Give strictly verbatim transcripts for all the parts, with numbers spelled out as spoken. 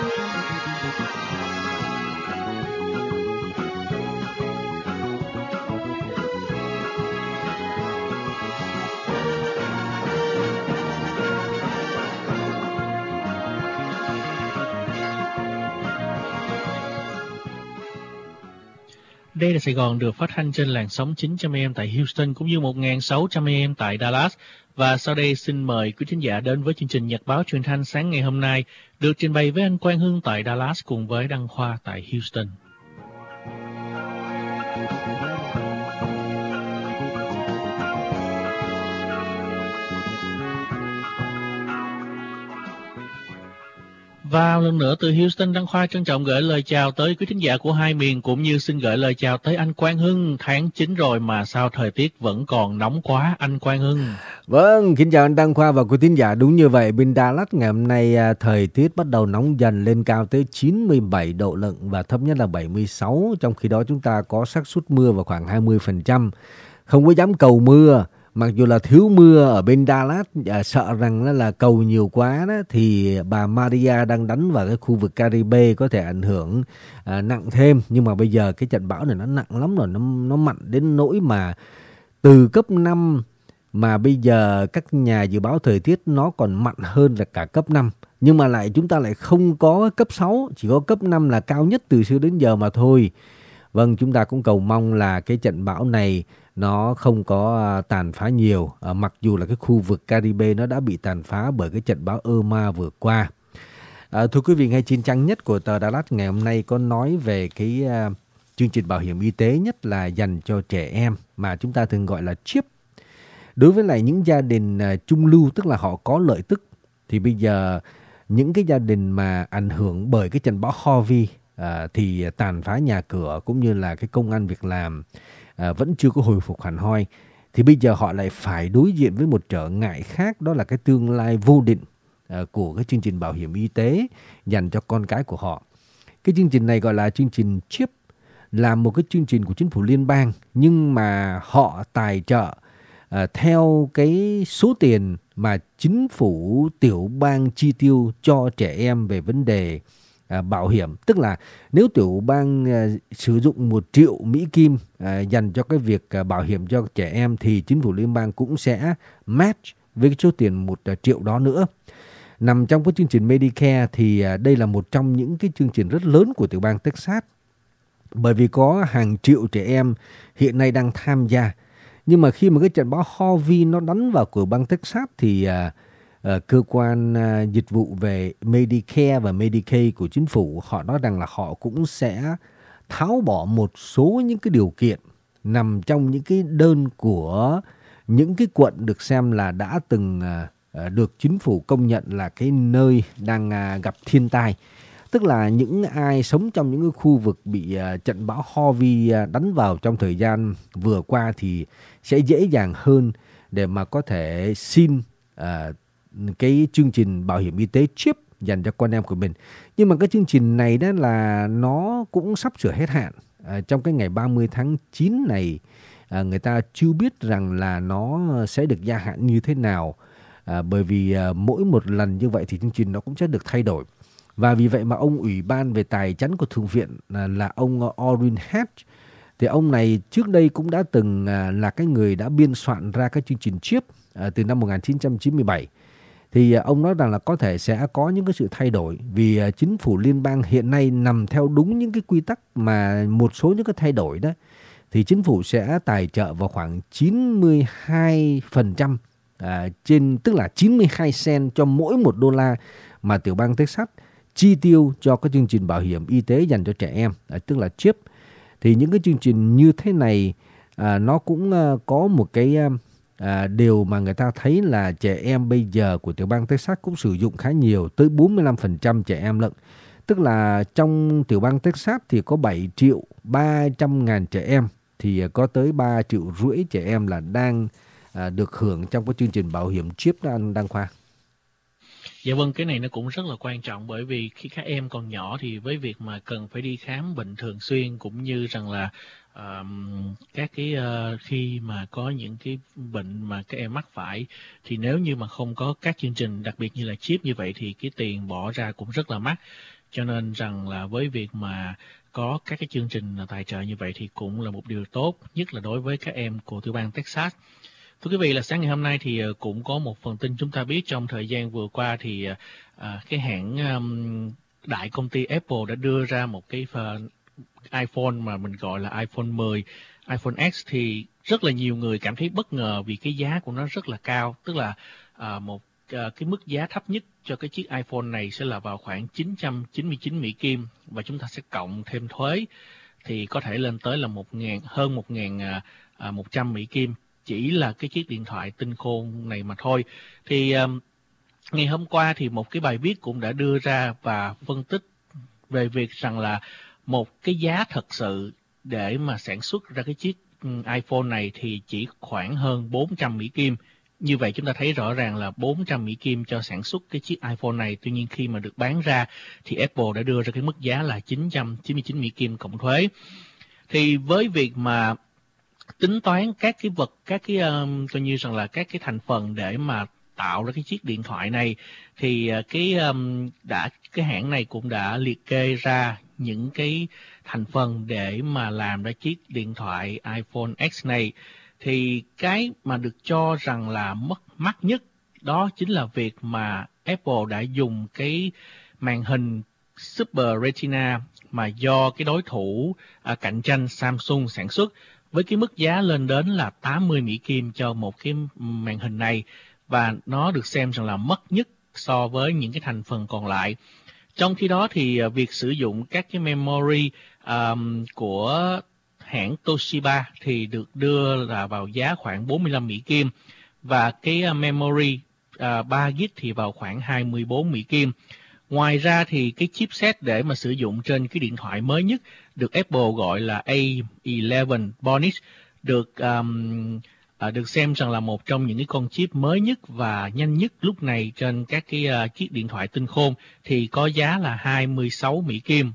Đây là Sài Gòn được phát thanh trên làn sóng chín trăm A M tại Houston cũng như một nghìn sáu trăm A M tại Dallas. Và sau đây xin mời quý thính giả đến với chương trình Nhật báo truyền thanh sáng ngày hôm nay được trình bày với anh Quang Hưng tại Dallas cùng với Đăng Khoa tại Houston. Và lần nữa từ Houston, Đăng Khoa trân trọng gửi lời chào tới quý thính giả của hai miền cũng như xin gửi lời chào tới anh Quang Hưng. Tháng chín rồi mà sao thời tiết vẫn còn nóng quá anh Quang Hưng? Vâng, kính chào anh Đăng Khoa và quý thính giả. Đúng như vậy, bên Dallas ngày hôm nay thời tiết bắt đầu nóng dần lên cao tới chín mươi bảy độ lận và thấp nhất là bảy mươi sáu. Trong khi đó chúng ta có xác suất mưa vào khoảng hai mươi phần trăm. Không có dám cầu mưa. Mặc dù là thiếu mưa ở bên Dallas, à, sợ rằng là, là cầu nhiều quá đó, thì bà Maria đang đánh vào cái khu vực Caribe có thể ảnh hưởng à, nặng thêm. Nhưng mà bây giờ cái trận bão này nó nặng lắm rồi, nó, nó mạnh đến nỗi mà từ cấp năm mà bây giờ các nhà dự báo thời tiết nó còn mạnh hơn là cả cấp năm. Nhưng mà lại chúng ta lại không có cấp sáu, chỉ có cấp năm là cao nhất từ xưa đến giờ mà thôi. Vâng, chúng ta cũng cầu mong là cái trận bão này nó không có tàn phá nhiều, à, mặc dù là cái khu vực Caribe nó đã bị tàn phá bởi cái trận bão Irma vừa qua. À, thưa quý vị, ngay trên trang nhất của tờ Dallas ngày hôm nay có nói về cái uh, chương trình bảo hiểm y tế nhất là dành cho trẻ em mà chúng ta thường gọi là chip. Đối với lại những gia đình uh, trung lưu, tức là họ có lợi tức, thì bây giờ những cái gia đình mà ảnh hưởng bởi cái trận bão Harvey uh, thì tàn phá nhà cửa cũng như là cái công ăn việc làm À, vẫn chưa có hồi phục hẳn hoi, thì bây giờ họ lại phải đối diện với một trở ngại khác, đó là cái tương lai vô định à, của cái chương trình bảo hiểm y tế dành cho con cái của họ. Cái chương trình này gọi là chương trình chip, là một cái chương trình của chính phủ liên bang, nhưng mà họ tài trợ à, theo cái số tiền mà chính phủ tiểu bang chi tiêu cho trẻ em về vấn đề À, bảo hiểm. Tức là nếu tiểu bang à, sử dụng một triệu Mỹ Kim à, dành cho cái việc à, bảo hiểm cho trẻ em thì chính phủ liên bang cũng sẽ match với cái số tiền một à, triệu đó nữa. Nằm trong cái chương trình Medicare thì à, đây là một trong những cái chương trình rất lớn của tiểu bang Texas, bởi vì có hàng triệu trẻ em hiện nay đang tham gia. Nhưng mà khi mà cái trận bão Harvey nó đánh vào của bang Texas thì à, Uh, cơ quan uh, dịch vụ về Medicare và Medicaid của chính phủ họ nói rằng là họ cũng sẽ tháo bỏ một số những cái điều kiện nằm trong những cái đơn của những cái quận được xem là đã từng uh, uh, được chính phủ công nhận là cái nơi đang uh, gặp thiên tai. Tức là những ai sống trong những cái khu vực bị uh, trận bão Harvey uh, đánh vào trong thời gian vừa qua thì sẽ dễ dàng hơn để mà có thể xin uh, cái chương trình bảo hiểm y tế chip dành cho con em của mình. Nhưng mà cái chương trình này đó là nó cũng sắp sửa hết hạn. À, trong cái ngày ba mươi tháng chín này, à, người ta chưa biết rằng là nó sẽ được gia hạn như thế nào. À, bởi vì à, mỗi một lần như vậy thì chương trình nó cũng sẽ được thay đổi. Và vì vậy mà ông Ủy ban về Tài chánh của Thượng viện à, là ông Orrin Hatch, thì ông này trước đây cũng đã từng à, là cái người đã biên soạn ra cái chương trình chip à, từ năm một nghìn chín trăm chín mươi bảy. Thì ông nói rằng là có thể sẽ có những cái sự thay đổi vì chính phủ liên bang hiện nay nằm theo đúng những cái quy tắc mà một số những cái thay đổi đó thì chính phủ sẽ tài trợ vào khoảng chín mươi hai phần trăm à, trên, tức là chín mươi hai cent cho mỗi một đô la mà tiểu bang Texas chi tiêu cho cái chương trình bảo hiểm y tế dành cho trẻ em, à, tức là chip. Thì những cái chương trình như thế này à, nó cũng à, có một cái à, À, điều mà người ta thấy là trẻ em bây giờ của tiểu bang Texas cũng sử dụng khá nhiều, tới bốn mươi lăm phần trăm trẻ em lận. Tức là trong tiểu bang Texas thì có bảy triệu ba trăm ngàn trẻ em, thì có tới ba triệu rưỡi trẻ em là đang à, được hưởng trong cái chương trình bảo hiểm chip đó anh Đăng Khoa. Dạ vâng, cái này nó cũng rất là quan trọng, bởi vì khi các em còn nhỏ thì với việc mà cần phải đi khám bệnh thường xuyên, cũng như rằng là uh, các cái uh, khi mà có những cái bệnh mà các em mắc phải, thì nếu như mà không có các chương trình đặc biệt như là chip như vậy thì cái tiền bỏ ra cũng rất là mắc. Cho nên rằng là với việc mà có các cái chương trình tài trợ như vậy thì cũng là một điều tốt, nhất là đối với các em của tiểu bang Texas. Thưa quý vị, là sáng ngày hôm nay thì cũng có một phần tin chúng ta biết trong thời gian vừa qua thì à, cái hãng um, đại công ty Apple đã đưa ra một cái uh, iPhone mà mình gọi là iPhone mười, iPhone X, thì rất là nhiều người cảm thấy bất ngờ vì cái giá của nó rất là cao, tức là uh, một uh, cái mức giá thấp nhất cho cái chiếc iPhone này sẽ là vào khoảng chín trăm chín mươi chín Mỹ Kim, và chúng ta sẽ cộng thêm thuế thì có thể lên tới là một nghìn, hơn một nghìn một trăm Mỹ Kim, chỉ là cái chiếc điện thoại tinh khôn này mà thôi. Thì um, ngày hôm qua thì một cái bài viết cũng đã đưa ra và phân tích về việc rằng là một cái giá thật sự để mà sản xuất ra cái chiếc iPhone này thì chỉ khoảng hơn bốn trăm Mỹ Kim. Như vậy chúng ta thấy rõ ràng là bốn trăm Mỹ Kim cho sản xuất cái chiếc iPhone này. Tuy nhiên khi mà được bán ra thì Apple đã đưa ra cái mức giá là chín trăm chín mươi chín Mỹ Kim cộng thuế. Thì với việc mà tính toán các cái vật, các cái um, coi như rằng là các cái thành phần để mà tạo ra cái chiếc điện thoại này, thì cái um, đã cái hãng này cũng đã liệt kê ra những cái thành phần để mà làm ra chiếc điện thoại iPhone X này. Thì cái mà được cho rằng là mất mắc nhất đó chính là việc mà Apple đã dùng cái màn hình Super Retina mà do cái đối thủ à, cạnh tranh Samsung sản xuất, với cái mức giá lên đến là tám mươi Mỹ Kim cho một cái màn hình này, và nó được xem rằng là mất nhất so với những cái thành phần còn lại. Trong khi đó thì việc sử dụng các cái memory um, của hãng Toshiba thì được đưa là vào giá khoảng bốn mươi lăm Mỹ Kim, và cái memory uh, ba gi-ga-bai thì vào khoảng hai mươi bốn Mỹ Kim. Ngoài ra thì cái chipset để mà sử dụng trên cái điện thoại mới nhất được Apple gọi là A mười một Bionic, được um, à, được xem rằng là một trong những cái con chip mới nhất và nhanh nhất lúc này trên các cái uh, chiếc điện thoại tinh khôn, thì có giá là hai mươi sáu Mỹ Kim.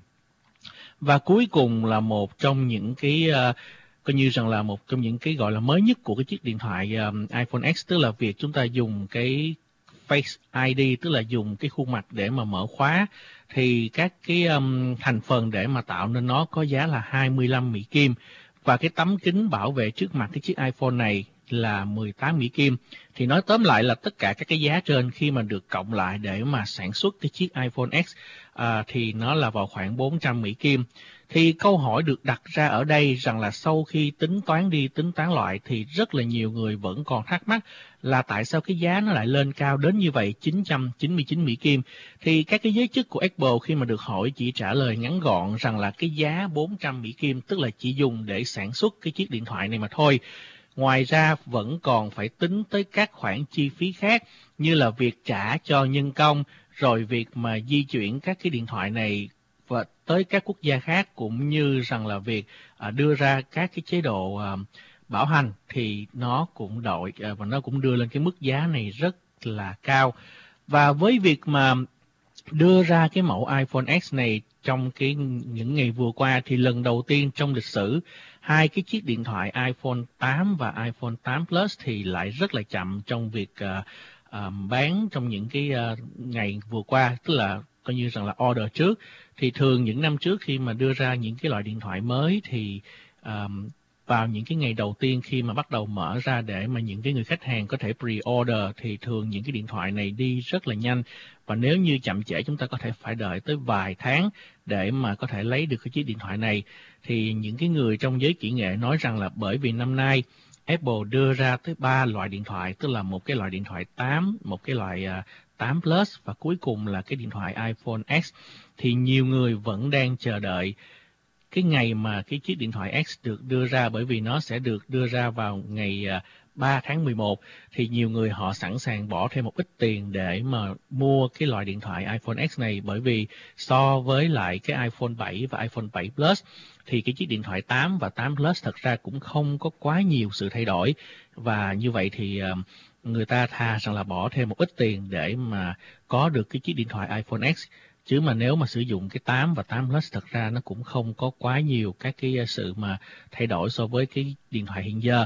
Và cuối cùng là một trong những cái uh, coi như rằng là một trong những cái gọi là mới nhất của cái chiếc điện thoại um, iPhone X, tức là việc chúng ta dùng cái Face i đê, tức là dùng cái khuôn mặt để mà mở khóa, thì các cái um, thành phần để mà tạo nên nó có giá là hai mươi lăm Mỹ Kim, và cái tấm kính bảo vệ trước mặt cái chiếc iPhone này là mười tám Mỹ Kim. Thì nói tóm lại là tất cả các cái giá trên khi mà được cộng lại để mà sản xuất cái chiếc iPhone X à, thì nó là vào khoảng bốn trăm Mỹ Kim. Thì câu hỏi được đặt ra ở đây rằng là sau khi tính toán đi tính toán lại thì rất là nhiều người vẫn còn thắc mắc là tại sao cái giá nó lại lên cao đến như vậy, chín trăm chín mươi chín Mỹ Kim. Thì các cái giới chức của Apple khi mà được hỏi chỉ trả lời ngắn gọn rằng là cái giá bốn trăm Mỹ Kim tức là chỉ dùng để sản xuất cái chiếc điện thoại này mà thôi. Ngoài ra vẫn còn phải tính tới các khoản chi phí khác như là việc trả cho nhân công, rồi việc mà di chuyển các cái điện thoại này và tới các quốc gia khác, cũng như rằng là việc à, đưa ra các cái chế độ à, bảo hành, thì nó cũng đội à, và nó cũng đưa lên cái mức giá này rất là cao. Và với việc mà đưa ra cái mẫu iPhone X này trong cái những ngày vừa qua thì lần đầu tiên trong lịch sử hai cái chiếc điện thoại iPhone tám và iPhone tám Plus thì lại rất là chậm trong việc uh, uh, bán trong những cái uh, ngày vừa qua, tức là coi như rằng là order trước. Thì thường những năm trước khi mà đưa ra những cái loại điện thoại mới thì um, vào những cái ngày đầu tiên khi mà bắt đầu mở ra để mà những cái người khách hàng có thể pre-order thì thường những cái điện thoại này đi rất là nhanh, và nếu như chậm trễ chúng ta có thể phải đợi tới vài tháng để mà có thể lấy được cái chiếc điện thoại này. Thì những cái người trong giới kỹ nghệ nói rằng là bởi vì năm nay Apple đưa ra tới ba loại điện thoại, tức là một cái loại điện thoại tám, một cái loại uh, tám Plus và cuối cùng là cái điện thoại iPhone X, thì nhiều người vẫn đang chờ đợi cái ngày mà cái chiếc điện thoại X được đưa ra, bởi vì nó sẽ được đưa ra vào ngày ba tháng mười một, thì nhiều người họ sẵn sàng bỏ thêm một ít tiền để mà mua cái loại điện thoại iPhone X này, bởi vì so với lại cái iPhone bảy và iPhone bảy Plus thì cái chiếc điện thoại tám và tám Plus thật ra cũng không có quá nhiều sự thay đổi, và như vậy thì người ta tha rằng là bỏ thêm một ít tiền để mà có được cái chiếc điện thoại iPhone X. Chứ mà nếu mà sử dụng cái tám và tám Plus thật ra nó cũng không có quá nhiều các cái sự mà thay đổi so với cái điện thoại hiện giờ.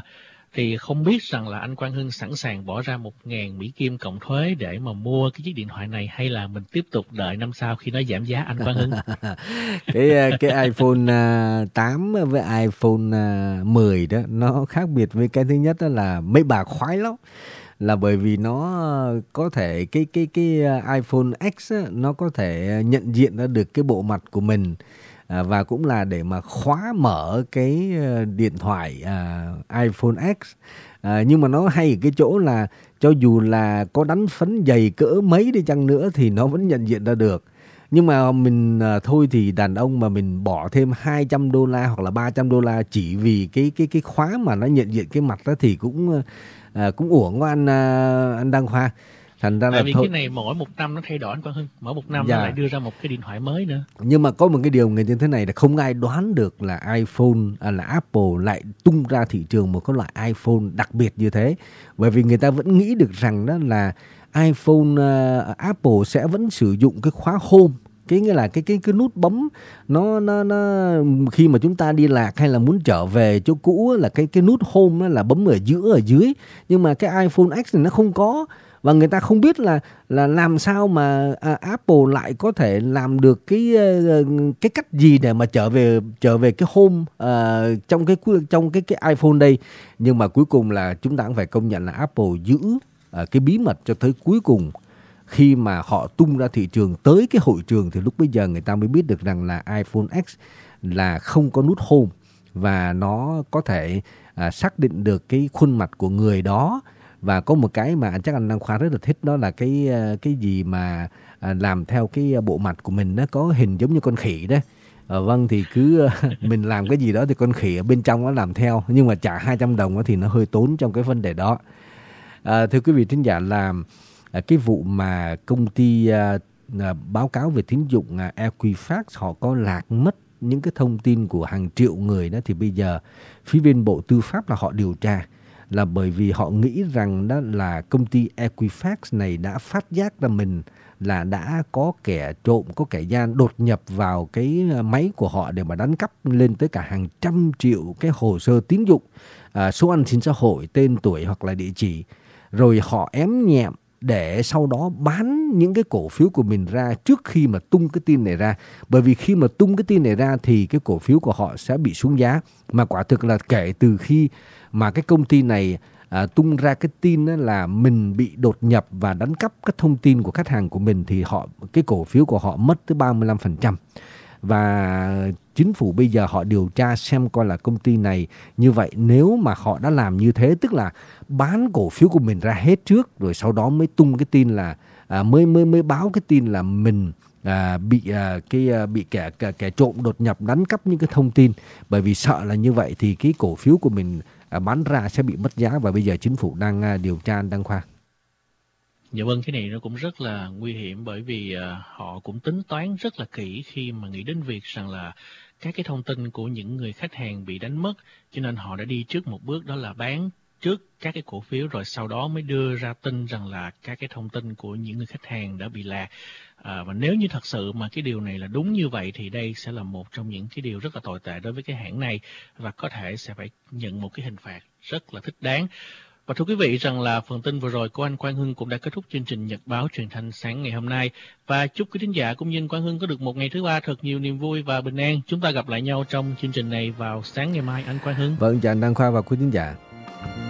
Thì không biết rằng là anh Quang Hưng sẵn sàng bỏ ra một ngàn Mỹ Kim cộng thuế để mà mua cái chiếc điện thoại này, hay là mình tiếp tục đợi năm sau khi nó giảm giá anh Quang Hưng? cái cái iPhone tám với iPhone mười đó nó khác biệt với cái thứ nhất đó là mấy bà khoái lắm, là bởi vì nó có thể cái cái cái iPhone X á, nó có thể nhận diện ra được cái bộ mặt của mình. À, và cũng là để mà khóa mở cái điện thoại à, iPhone X. À, nhưng mà nó hay ở cái chỗ là cho dù là có đánh phấn dày cỡ mấy đi chăng nữa thì nó vẫn nhận diện ra được. Nhưng mà mình à, thôi thì đàn ông mà mình bỏ thêm hai trăm đô la hoặc là ba trăm đô la chỉ vì cái cái cái khóa mà nó nhận diện cái mặt đó thì cũng à, cũng uổng quá anh à, anh Đăng Khoa. Thành ra Tại là vì thôi. Cái này mỗi một năm nó thay đổi anh Quang Hưng, mỗi một năm dạ. nó lại đưa ra một cái điện thoại mới nữa. Nhưng mà có một cái điều như thế này là không ai đoán được là iPhone à, là Apple lại tung ra thị trường một cái loại iPhone đặc biệt như thế, bởi vì người ta vẫn nghĩ được rằng đó là iPhone uh, Apple sẽ vẫn sử dụng cái khóa Home, cái nghĩa là cái cái cái nút bấm nó nó nó khi mà chúng ta đi lạc hay là muốn trở về chỗ cũ là cái cái nút Home đó là bấm ở giữa ở dưới, nhưng mà cái iPhone X này nó không có. Và người ta không biết là là làm sao mà à, Apple lại có thể làm được cái cái cách gì để mà trở về trở về cái home à, trong cái trong cái cái iPhone đây. Nhưng mà cuối cùng là chúng ta cũng phải công nhận là Apple giữ à, cái bí mật cho tới cuối cùng. Khi mà họ tung ra thị trường tới cái hội trường thì lúc bây giờ người ta mới biết được rằng là iPhone X là không có nút home và nó có thể à, xác định được cái khuôn mặt của người đó. Và có một cái mà chắc anh Đăng Khoa rất là thích, đó là cái cái gì mà làm theo cái bộ mặt của mình, nó có hình giống như con khỉ đấy. À, vâng, thì cứ mình làm cái gì đó thì con khỉ ở bên trong nó làm theo, nhưng mà trả hai trăm đồng thì nó hơi tốn trong cái vấn đề đó. À, thưa quý vị thính giả, là cái vụ mà công ty à, báo cáo về tín dụng à, Equifax họ có lạc mất những cái thông tin của hàng triệu người đó, thì bây giờ phía bên Bộ Tư pháp là họ điều tra, là bởi vì họ nghĩ rằng đó là công ty Equifax này đã phát giác ra mình là đã có kẻ trộm, có kẻ gian đột nhập vào cái máy của họ để mà đánh cắp lên tới cả hàng trăm triệu cái hồ sơ tín dụng, à, số an sinh xã hội, tên tuổi hoặc là địa chỉ. Rồi họ ém nhẹm để sau đó bán những cái cổ phiếu của mình ra trước khi mà tung cái tin này ra. Bởi vì khi mà tung cái tin này ra thì cái cổ phiếu của họ sẽ bị xuống giá. Mà quả thực là kể từ khi mà cái công ty này à, tung ra cái tin là mình bị đột nhập và đánh cắp các thông tin của khách hàng của mình, thì họ cái cổ phiếu của họ mất tới ba mươi lăm phần trăm. Và chính phủ bây giờ họ điều tra xem coi là công ty này như vậy, nếu mà họ đã làm như thế, tức là bán cổ phiếu của mình ra hết trước rồi sau đó mới tung cái tin là à, mới mới mới báo cái tin là mình à, bị à, cái à, bị kẻ, kẻ kẻ trộm đột nhập đánh cắp những cái thông tin, bởi vì sợ là như vậy thì cái cổ phiếu của mình à, bán ra sẽ bị mất giá. Và bây giờ chính phủ đang à, điều tra. Đăng Khoa. Dạ vâng, cái này nó cũng rất là nguy hiểm, bởi vì uh, họ cũng tính toán rất là kỹ khi mà nghĩ đến việc rằng là các cái thông tin của những người khách hàng bị đánh mất, cho nên họ đã đi trước một bước, đó là bán trước các cái cổ phiếu rồi sau đó mới đưa ra tin rằng là các cái thông tin của những người khách hàng đã bị lạc. À, và nếu như thật sự mà cái điều này là đúng như vậy thì đây sẽ là một trong những cái điều rất là tồi tệ đối với cái hãng này, và có thể sẽ phải nhận một cái hình phạt rất là thích đáng. Và thưa quý vị rằng là phần tin vừa rồi của anh Quang Hưng cũng đã kết thúc chương trình Nhật báo Truyền thanh sáng ngày hôm nay. Và chúc quý thính giả cũng như Quang Hưng có được một ngày thứ ba thật nhiều niềm vui và bình an. Chúng ta gặp lại nhau trong chương trình này vào sáng ngày mai anh Quang Hưng. Vâng, chào anh Đăng Khoa và quý thính giả.